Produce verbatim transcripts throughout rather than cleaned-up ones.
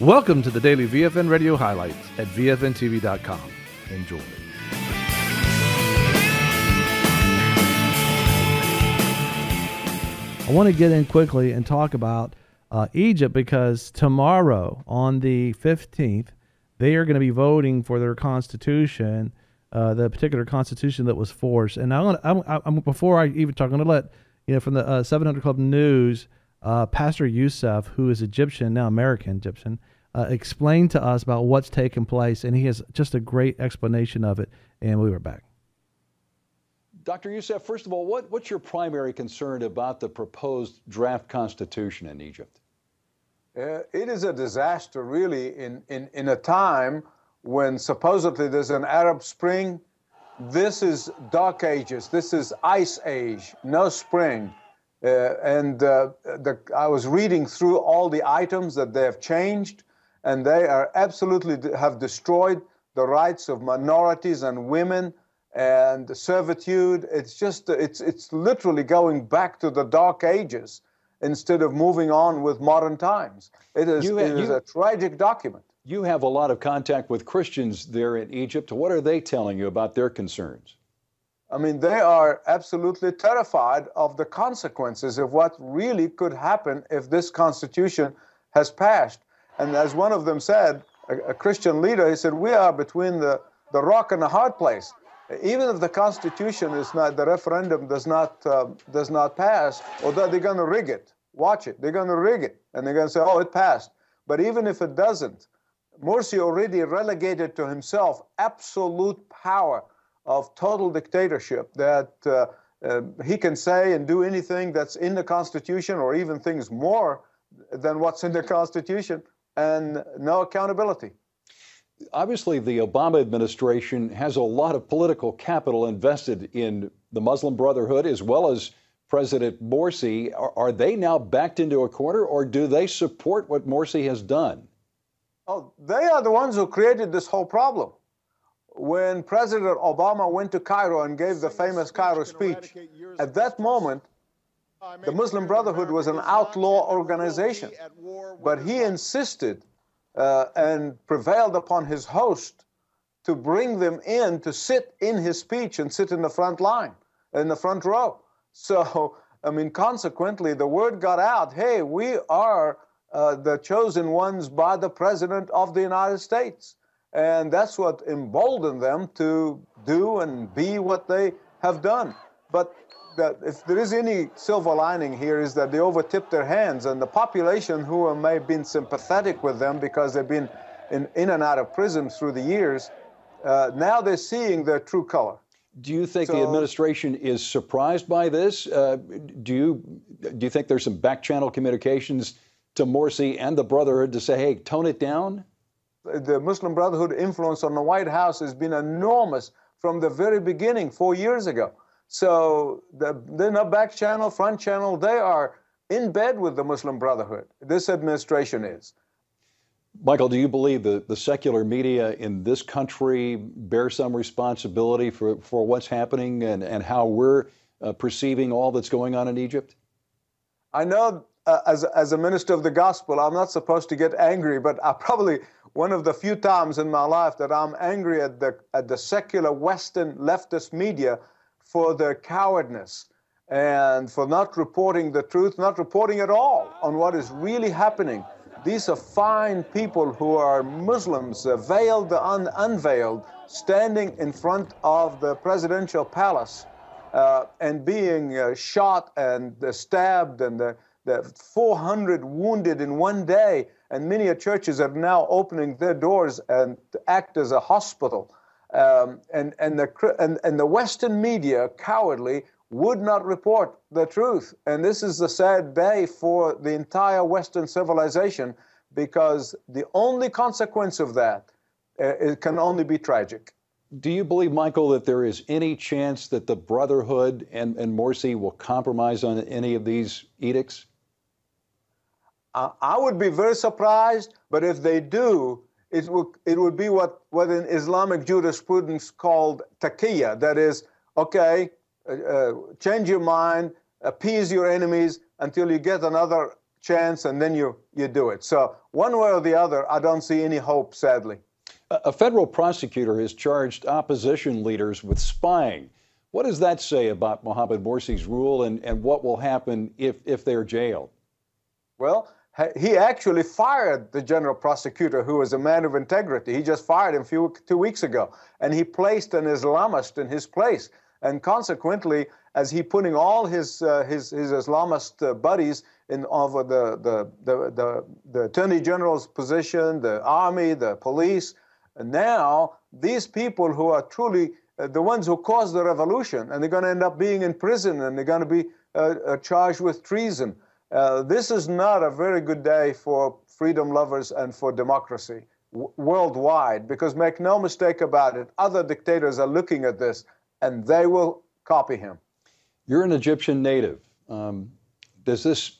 Welcome to the daily V F N Radio highlights at V F N T V dot com. Enjoy. I want to get in quickly and talk about uh, Egypt, because tomorrow on the fifteenth, they are going to be voting for their constitution, uh, the particular constitution that was forced. And I want I'm, I'm, before I even talk, I'm going to let you know from the uh, seven hundred Club News, uh, Pastor Youssef, who is Egyptian now, American Egyptian, uh, explain to us about what's taken place, and he has just a great explanation of it. And we were back. Doctor Youssef, first of all, what, what's your primary concern about the proposed draft constitution in Egypt? Uh, it is a disaster, really, in, in, in a time when supposedly there's an Arab Spring. This is Dark Ages. This is Ice Age, no spring. Uh, and uh, the, I was reading through all the items that they have changed, and they are absolutely have destroyed the rights of minorities and women and servitude. It's just, it's, it's literally going back to the Dark Ages instead of moving on with modern times. It is, You- it is you- a tragic document. You have a lot of contact with Christians there in Egypt. What are they telling you about their concerns? I mean, they are absolutely terrified of the consequences of what really could happen if this constitution has passed. And as one of them said, a, a Christian leader, he said, we are between the, the rock and the hard place. Even if the constitution is not, the referendum does not, uh, does not pass, although they're going to rig it. Watch it. They're going to rig it. And they're going to say, oh, it passed. But even if it doesn't, Morsi already relegated to himself absolute power of total dictatorship, that uh, uh, he can say and do anything that's in the Constitution, or even things more than what's in the Constitution, and no accountability. Obviously, the Obama administration has a lot of political capital invested in the Muslim Brotherhood as well as President Morsi. Are, are they now backed into a corner, or do they support what Morsi has done? Oh, they are the ones who created this whole problem. When President Obama went to Cairo and gave the famous Cairo speech, at that moment, the Muslim Brotherhood was an outlaw organization. But he insisted uh, and prevailed upon his host to bring them in to sit in his speech and sit in the front line, in the front row. So, I mean, consequently, the word got out, hey, we are uh, the chosen ones by the President of the United States. And that's what emboldened them to do and be what they have done. But that if there is any silver lining here, is that they overtipped their hands, and the population who may have been sympathetic with them because they've been in, in and out of prison through the years, uh, now they're seeing their true color. Do you think So- the administration is surprised by this? Uh, do you do you think there's some back channel communications to Morsi and the Brotherhood to say, hey, tone it down? The Muslim Brotherhood influence on the White House has been enormous from the very beginning, four years ago. So the, they're not back channel, front channel. They are in bed with the Muslim Brotherhood. This administration is. Michael, do you believe that the secular media in this country bear some responsibility for, for what's happening and, and how we're uh, perceiving all that's going on in Egypt? I know uh, as, as a minister of the gospel, I'm not supposed to get angry, but I probably one of the few times in my life that I'm angry at the, at the secular Western leftist media for their cowardness and for not reporting the truth, not reporting at all on what is really happening. These are fine people who are Muslims, uh, veiled, un unveiled, standing in front of the presidential palace uh, and being uh, shot and uh, stabbed, and the, the four hundred wounded in one day. And many churches are now opening their doors and to act as a hospital. Um, and, and, the, and, and the Western media, cowardly, would not report the truth. And this is a sad day for the entire Western civilization, because the only consequence of that, uh, it can only be tragic. Do you believe, Michael, that there is any chance that the Brotherhood and, and Morsi will compromise on any of these edicts? Uh, I would be very surprised, but if they do, it would, it would be what, what in Islamic jurisprudence called taqiyya. That is, okay, uh, uh, change your mind, appease your enemies until you get another chance, and then you, you do it. So one way or the other, I don't see any hope, sadly. A federal prosecutor has charged opposition leaders with spying. What does that say about Mohamed Morsi's rule, and, and what will happen if, if they're jailed? Well, he actually fired the general prosecutor, who was a man of integrity. He just fired him a few, two weeks ago, and he placed an Islamist in his place. And consequently, as he putting all his uh, his, his Islamist uh, buddies in over the the, the the the Attorney General's position, the army, the police, and now these people who are truly uh, the ones who caused the revolution, and they're going to end up being in prison, and they're going to be uh, uh, charged with treason. Uh, this is not a very good day for freedom lovers and for democracy w worldwide, because make no mistake about it, other dictators are looking at this, and they will copy him. You're an Egyptian native. Um, does this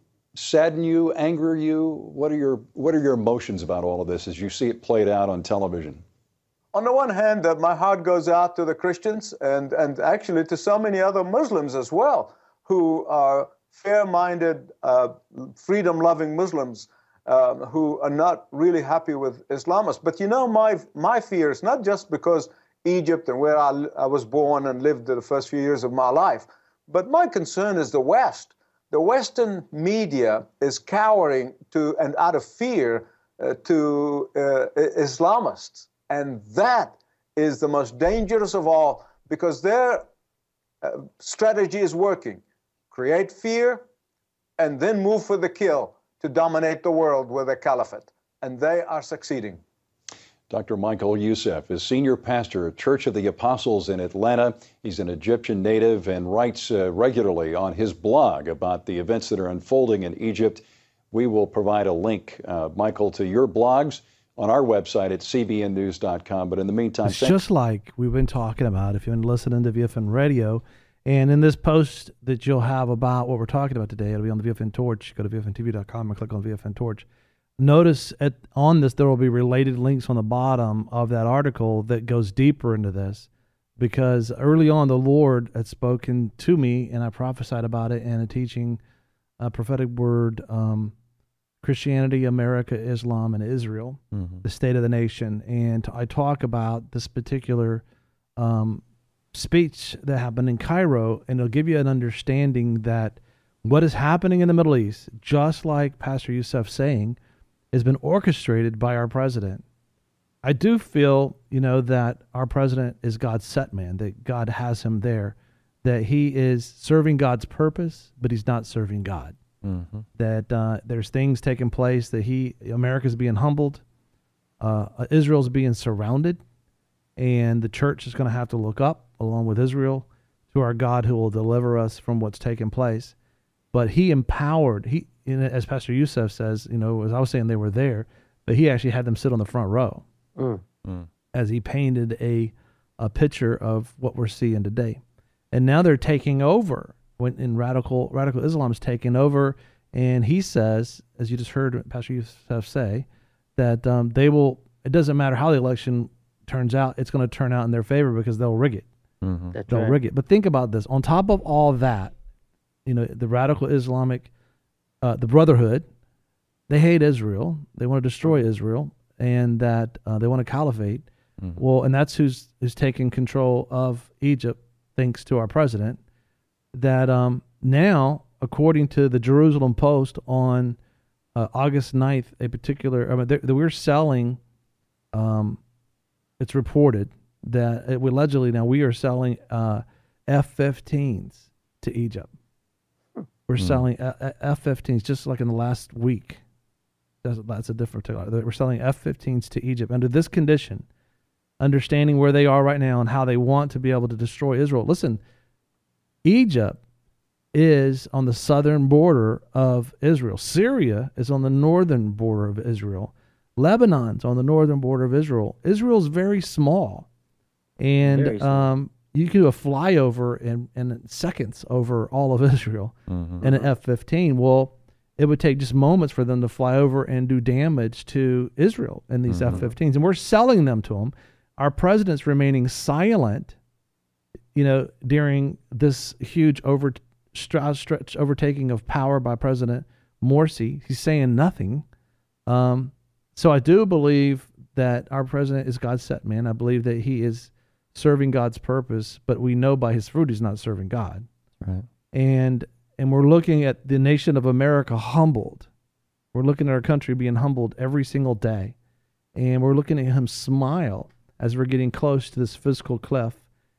sadden you, anger you? What are your what are your emotions about all of this as you see it played out on television? On the one hand, uh, my heart goes out to the Christians and, and actually to so many other Muslims as well, who are fair-minded, uh, freedom-loving Muslims um, who are not really happy with Islamists. But you know, my, my fear is not just because Egypt and where I, I was born and lived the first few years of my life, but my concern is the West. The Western media is cowering to, and out of fear, uh, to uh, Islamists. And that is the most dangerous of all, because their uh, strategy is working. Create fear and then move for the kill to dominate the world with a caliphate. And they are succeeding. Doctor Michael Youssef is senior pastor at Church of the Apostles in Atlanta. He's an Egyptian native and writes uh, regularly on his blog about the events that are unfolding in Egypt. We will provide a link, uh, Michael, to your blogs on our website at c b n news dot com. But in the meantime, it's just like we've been talking about, if you've been listening to V F N Radio, and in this post that you'll have about what we're talking about today, it'll be on the V F N Torch. Go to v f n t v dot com and click on V F N Torch. Notice at, on this, there will be related links on the bottom of that article that goes deeper into this, because early on the Lord had spoken to me, and I prophesied about it in a teaching, a prophetic word, um, Christianity, America, Islam, and Israel, mm-hmm. the state of the nation. And I talk about this particular um, speech that happened in Cairo, and it'll give you an understanding that what is happening in the Middle East, just like Pastor Youssef saying, has been orchestrated by our president. I do feel, you know, that our president is God's set man, that God has him there, that he is serving God's purpose, but he's not serving God. Mm-hmm. That uh, there's things taking place, that he, America's being humbled, uh, Israel's being surrounded, and the church is going to have to look up, along with Israel, to our God who will deliver us from what's taking place. But he empowered, he, as Pastor Youssef says, you know, as I was saying, they were there, but he actually had them sit on the front row mm. Mm. as he painted a a picture of what we're seeing today. And now they're taking over. When in radical radical Islam is taking over, and he says, as you just heard Pastor Youssef say, that um, they will. It doesn't matter how the election turns out; it's going to turn out in their favor because they'll rig it. Mm-hmm. They'll right. rig it. But think about this: on top of all that, you know, the radical Islamic, uh, the Brotherhood, they hate Israel. They want to destroy Israel, and that uh, they want a caliphate. Mm-hmm. Well, and that's who's who's taking control of Egypt, thanks to our president. That um, now, according to the Jerusalem Post on uh, August ninth, a particular, I mean, they, they, we're selling, um, it's reported that it, allegedly now we are selling uh, F fifteens to Egypt. We're mm. selling uh, F fifteens just like in the last week. That's, that's a different, we're selling F fifteens to Egypt under this condition, understanding where they are right now and how they want to be able to destroy Israel. Listen, Egypt is on the southern border of Israel. Syria is on the northern border of Israel. Lebanon's on the northern border of Israel. Israel's very small. And very small. Um, you can do a flyover in, in seconds over all of Israel mm-hmm. in an F fifteen. Well, it would take just moments for them to fly over and do damage to Israel in these mm-hmm. F fifteens. And we're selling them to them. Our president's remaining silent, you know, during this huge over stretch overtaking of power by President Morsi. He's saying nothing. Um, so I do believe that our president is God's set man. I believe that he is serving God's purpose, but we know by his fruit he's not serving God. Right. And and we're looking at the nation of America humbled. We're looking at our country being humbled every single day. And we're looking at him smile as we're getting close to this fiscal cliff.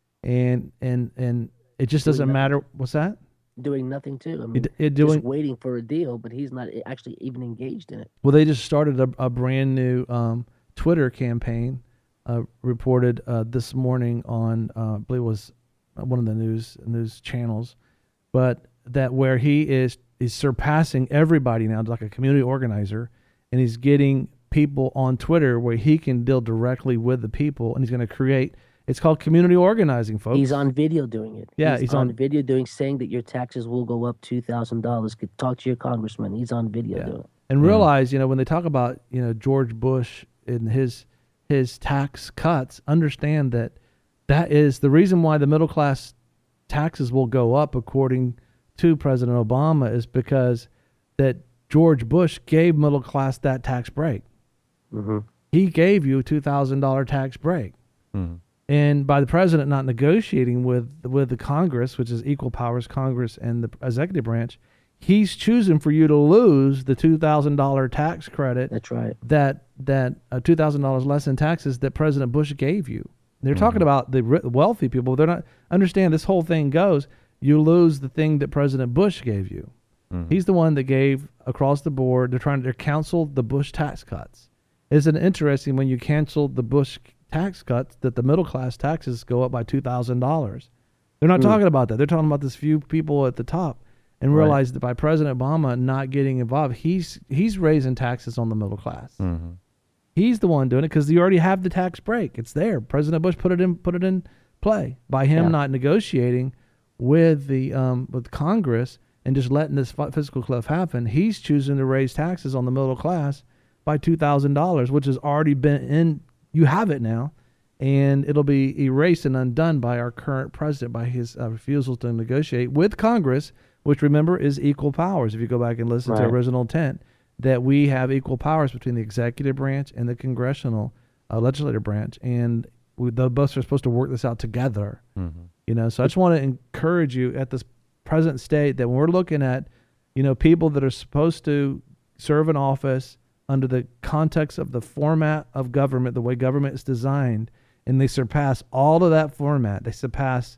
And and and it just Doing doesn't nothing. matter. What's that? Doing nothing too. I mean, It, it doing just waiting for a deal, but he's not actually even engaged in it. well. They just started a, a brand new um, Twitter campaign. Uh, reported uh, this morning on uh, I believe it was one of the news news channels, but that where he is is surpassing everybody now, like a community organizer, and he's getting people on Twitter where he can deal directly with the people, and he's going to create. It's called community organizing, folks. He's on video doing it. Yeah, he's, he's on, on- video doing saying that your taxes will go up two thousand dollars. Could talk to your congressman. He's on video Yeah. doing it. And realize, you know, when they talk about, you know, George Bush and his his tax cuts, understand that that is the reason why the middle class taxes will go up, according to President Obama, is because that George Bush gave middle class that tax break. Mm-hmm. He gave you a two thousand dollars tax break. Mm-hmm. And by the president not negotiating with with the Congress, which is equal powers Congress and the executive branch, he's choosing for you to lose the two thousand dollars tax credit That's right. that that uh, two thousand dollars less in taxes that President Bush gave you. They're talking about the ri- wealthy people. They're not understand this whole thing goes. You lose the thing that President Bush gave you. Mm-hmm. He's the one that gave across the board. They're trying to cancel the Bush tax cuts. Isn't it interesting when you cancel the Bush tax cuts that the middle class taxes go up by two thousand dollars? They're not Mm. talking about that. They're talking about this few people at the top, and Right. realize that by President Obama not getting involved, he's he's raising taxes on the middle class. Mm-hmm. He's the one doing it because you already have the tax break. It's there. President Bush put it in put it in play by him Yeah. not negotiating with the um, with Congress and just letting this fi- fiscal cliff happen. He's choosing to raise taxes on the middle class by two thousand dollars, which has already been in. You have it now, and it'll be erased and undone by our current president by his uh, refusal to negotiate with Congress, which remember is equal powers. If you go back and listen to Right. original intent, that we have equal powers between the executive branch and the congressional uh, legislative branch, and we, the both are supposed to work this out together. Mm-hmm. You know, so I just want to encourage you at this present state that when we're looking at, you know, people that are supposed to serve in office under the context of the format of government, the way government is designed, and they surpass all of that format. They surpass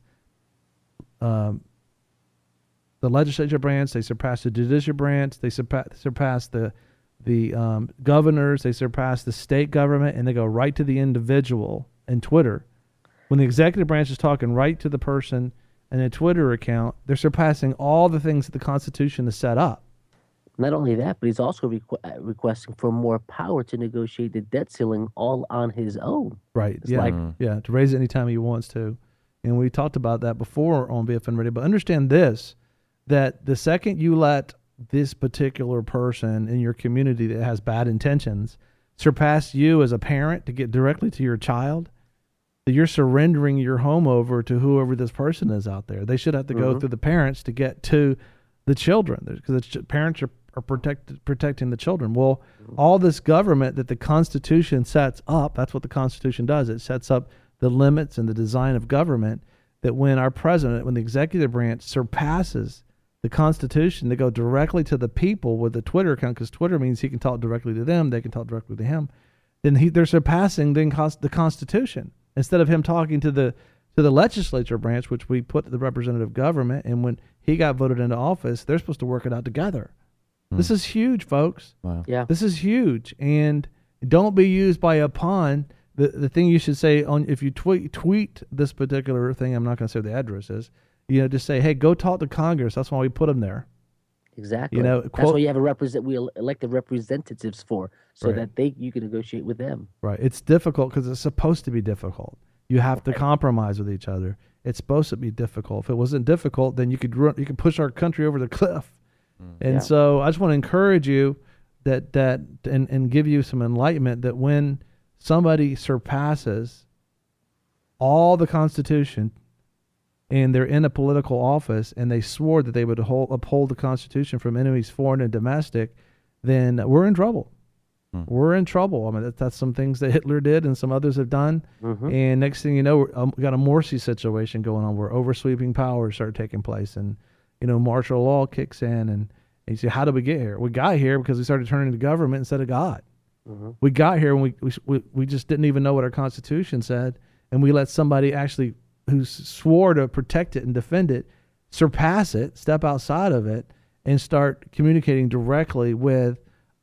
um, the legislature branch. They surpass the judicial branch. They surpass, surpass the the um, governors. They surpass the state government, and they go right to the individual and Twitter. When the executive branch is talking right to the person in a Twitter account, they're surpassing all the things that the Constitution has set up. Not only that, but he's also requ- uh, requesting for more power to negotiate the debt ceiling all on his own. Right. It's yeah. like- yeah. To raise it anytime he wants to. And we talked about that before on B F N Radio. But understand this, that the second you let this particular person in your community that has bad intentions surpass you as a parent to get directly to your child, that you're surrendering your home over to whoever this person is out there. They should have to go Mhm. through the parents to get to the children, because the ch- parents are, are protect, protecting the children. Well, all this government that the Constitution sets up, that's what the Constitution does. It sets up the limits and the design of government, that when our president, when the executive branch surpasses the Constitution, they go directly to the people with the Twitter account, because Twitter means he can talk directly to them, they can talk directly to him. Then he, they're surpassing the, cons- the Constitution. Instead of him talking to the to the legislature branch, which we put the representative government, and when he got voted into office, they're supposed to work it out together. Hmm. This is huge, folks. Wow. Yeah. This is huge, and don't be used by a pawn. The the thing you should say on if you tweet tweet this particular thing, I'm not going to say what the address is. You know, just say, hey, go talk to Congress. That's why we put them there. Exactly. You know, that's quote- what you have a represent. We el- elected representatives for, so Right. that they you can negotiate with them. Right. It's difficult because it's supposed to be difficult. You have to Right. compromise with each other. It's supposed to be difficult. If it wasn't difficult, then you could run, you could push our country over the cliff. And Yeah. so I just want to encourage you that that and, and give you some enlightenment that when somebody surpasses all the Constitution and they're in a political office, and they swore that they would hold, uphold the Constitution from enemies foreign and domestic, then we're in trouble. Hmm. We're in trouble. I mean, that, that's some things that Hitler did and some others have done. Mm-hmm. And next thing you know, we're, um, we got a Morsi situation going on where oversweeping powers start taking place, and you know, martial law kicks in, and, and you say, how did we get here? We got here because we started turning to government instead of God. Mm-hmm. We got here and we, we we just didn't even know what our Constitution said, and we let somebody actually who swore to protect it and defend it surpass it, step outside of it, and start communicating directly with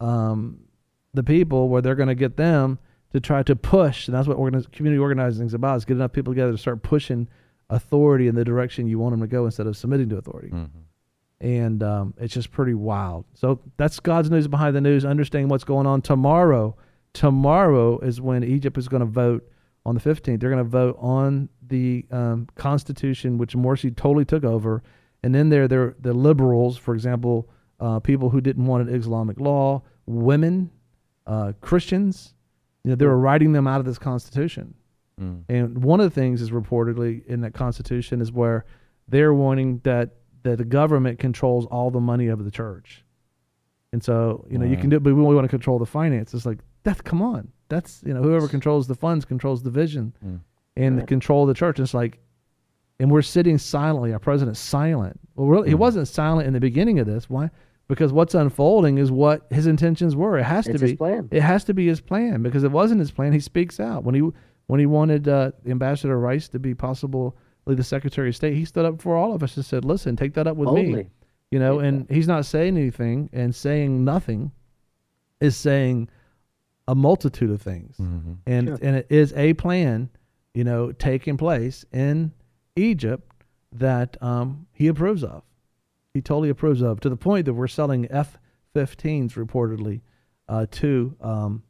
um, the people where they're going to get them to try to push. And that's what organiz- community organizing is about, is get enough people together to start pushing authority in the direction you want them to go instead of submitting to authority. Mm-hmm. And um, it's just pretty wild. So that's God's news behind the news, understanding what's going on tomorrow. Tomorrow is when Egypt is going to vote on the fifteenth. They're going to vote on the um, Constitution, which Morsi totally took over. And then there, there the liberals, for example, uh, people who didn't want an Islamic law, women, uh, Christians, you know, they were writing them out of this Constitution. Mm. And one of the things is reportedly in that Constitution is where they're wanting that that the government controls all the money of the church. And so, you know, wow. you can do it, but we want to control the finances. Like, that, come on. That's, you know, whoever controls the funds controls the vision mm. and right. the control of the church. It's like, and we're sitting silently. Our president's silent. Well, really, mm. he wasn't silent in the beginning of this. Why? Because what's unfolding is what his intentions were. It has it's to be. His plan. It has to be his plan, because it wasn't his plan. He speaks out. When he when he wanted uh, Ambassador Rice to be possible the Secretary of State, he stood up before all of us and said, listen, take that up with Boldly. me. You know, and he's not saying anything, and saying nothing is saying a multitude of things. Mm-hmm. And sure. and it is a plan, you know, taking place in Egypt that um, he approves of. He totally approves of, to the point that we're selling F fifteens reportedly uh, to um,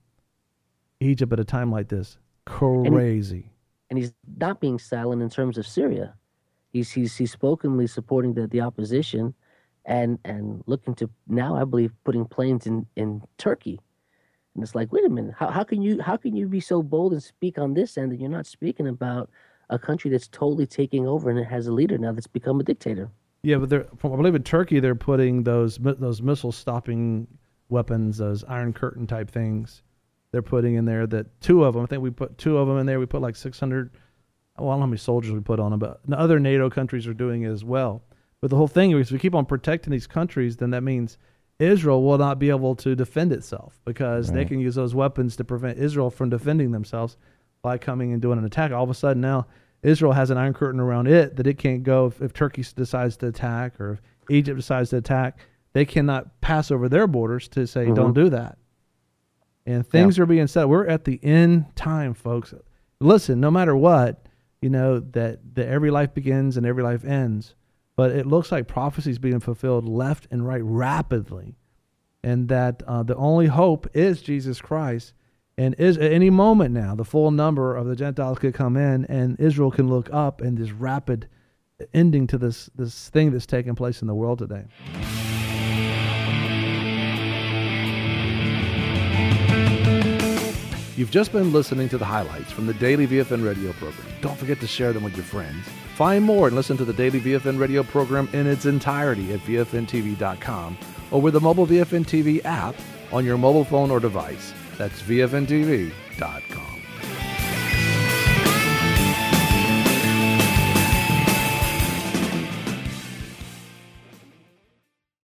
Egypt at a time like this. Crazy. And he's not being silent in terms of Syria. He's he's he's spokenly supporting the, the opposition, and and looking to now, I believe, putting planes in, in Turkey. And it's like, wait a minute, how how can you how can you be so bold and speak on this end that you're not speaking about a country that's totally taking over and it has a leader now that's become a dictator? Yeah, but they're, I believe in Turkey they're putting those those missile stopping weapons, those Iron Curtain type things. They're putting in there that two of them, I think we put two of them in there. We put like six hundred, well, I don't know how many soldiers we put on them, but other NATO countries are doing it as well. But the whole thing is, if we keep on protecting these countries, then that means Israel will not be able to defend itself, because right. they can use those weapons to prevent Israel from defending themselves by coming and doing an attack. All of a sudden now, Israel has an Iron Curtain around it that it can't go if, if Turkey decides to attack, or if Egypt decides to attack. They cannot pass over their borders to say, mm-hmm. don't do that. And things yeah. are being said. We're at the end time, folks. Listen, no matter what, you know, that, that every life begins and every life ends. But it looks like prophecy is being fulfilled left and right rapidly. And that uh, the only hope is Jesus Christ. And is at any moment now, the full number of the Gentiles could come in, and Israel can look up, and this rapid ending to this, this thing that's taking place in the world today. You've just been listening to the highlights from the Daily V F N radio program. Don't forget to share them with your friends. Find more and listen to the Daily V F N radio program in its entirety at V F N T V dot com or with the mobile V F N T V app on your mobile phone or device. That's V F N T V dot com.